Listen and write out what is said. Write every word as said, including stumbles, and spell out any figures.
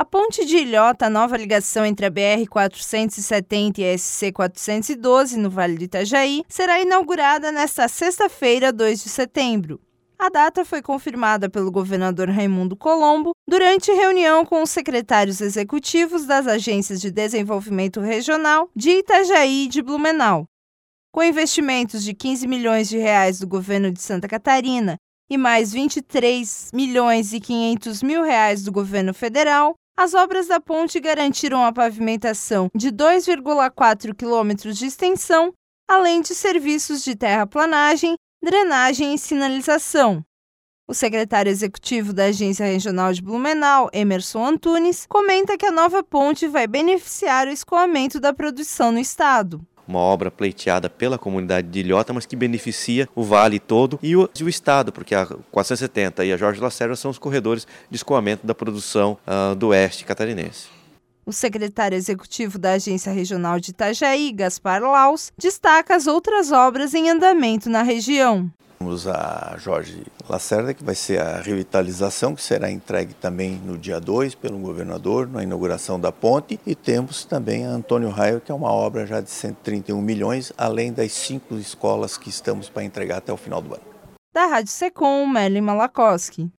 A ponte de Ilhota, a nova ligação entre a B R quatrocentos e setenta e a S C quatrocentos e doze, no Vale do Itajaí, será inaugurada nesta sexta-feira, dois de setembro. A data foi confirmada pelo governador Raimundo Colombo durante reunião com os secretários executivos das agências de desenvolvimento regional de Itajaí e de Blumenau. Com investimentos de quinze milhões de reais do governo de Santa Catarina e mais vinte e três milhões e quinhentos mil reais do governo federal, as obras da ponte garantiram a pavimentação de dois vírgula quatro quilômetros de extensão, além de serviços de terraplanagem, drenagem e sinalização. O secretário executivo da Agência Regional de Blumenau, Emerson Antunes, comenta que a nova ponte vai beneficiar o escoamento da produção no estado. Uma obra pleiteada pela comunidade de Ilhota, mas que beneficia o vale todo e o, e o estado, porque a quatrocentos e setenta e a Jorge Lacerda são os corredores de escoamento da produção uh, do oeste catarinense. O secretário executivo da Agência Regional de Itajaí, Gaspar Laus, destaca as outras obras em andamento na região. Temos a Jorge Lacerda, que vai ser a revitalização, que será entregue também no dia dois pelo governador, na inauguração da ponte. E temos também a Antônio Raio, que é uma obra já de cento e trinta e um milhões, além das cinco escolas que estamos para entregar até o final do ano. Da Rádio Secom, Merlin Malakoski.